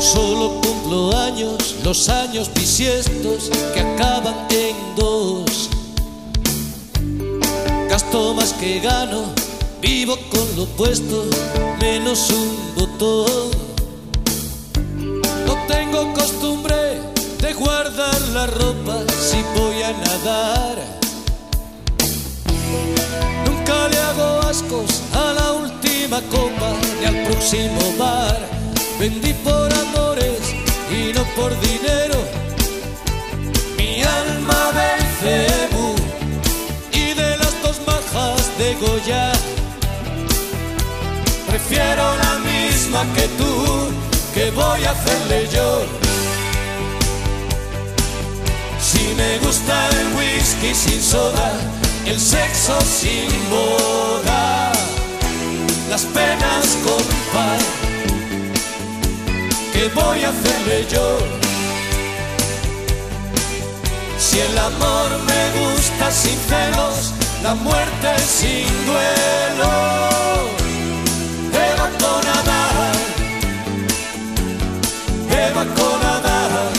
Solo cumplo años, los años bisiestos que acaban en dos. Gasto más que gano, vivo con lo puesto, menos un botón. No tengo costumbre de guardar la ropa si voy a nadar. Nunca le hago ascos a la última copa ni al próximo bar. Vendí por amores y no por dinero mi alma del cebú y de las dos majas de Goya. Prefiero la misma que tú, que voy a hacerle yo. Si me gusta el whisky sin soda, el sexo sin boda, las penas con par, ¿qué voy a hacerle yo? Si el amor me gusta sin celos, la muerte sin duelo, Eva con Adán, Eva con Adán,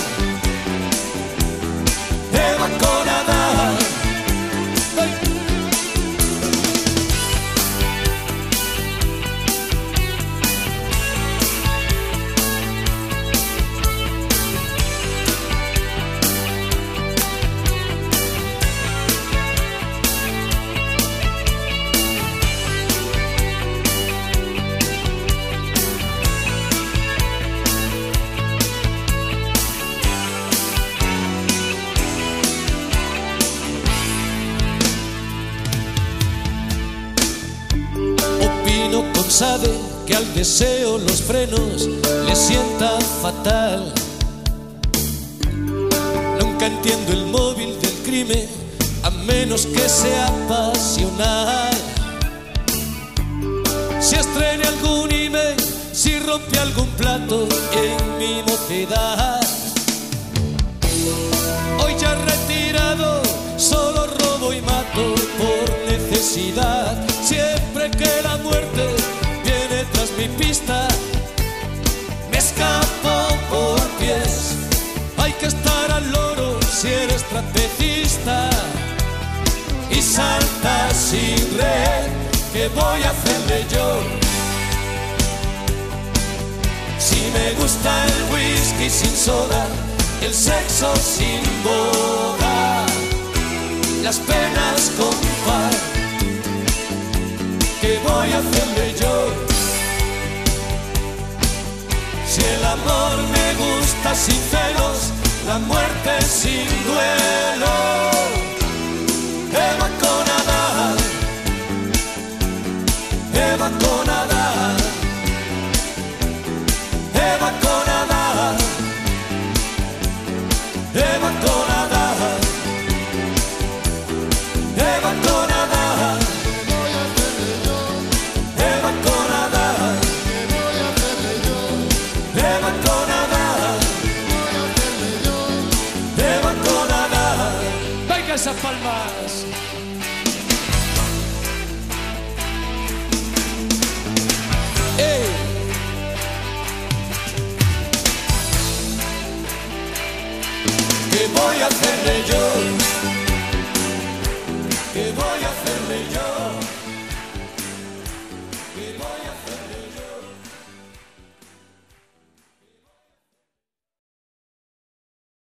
Eva con Adán. Sabe que al deseo los frenos le sientan fatal. Nunca entiendo el móvil del crimen, a menos que sea pasional. Si estrene algún email, si rompe algún plato en mi mocedad. Hoy ya retirado, solo robo y mato por necesidad. Siempre que la muerte tras mi pista, me escapo por pies. Hay que estar al loro si eres trapecista y saltas sin red, ¿qué voy a hacerle yo? Si me gusta el whisky sin soda, el sexo sin boda, las penas con par, ¿qué voy a hacerle yo? Si el amor me gusta sin celos, la muerte sin duelo, Eva con Adán, Eva con Adán, Eva con Adán, Eva con Adán, Eva con Adán, Eva con Adán, Eva con Adán, Eva con Adán. Venga esas palmas. ¡Ey! ¿Qué voy a hacerle yo?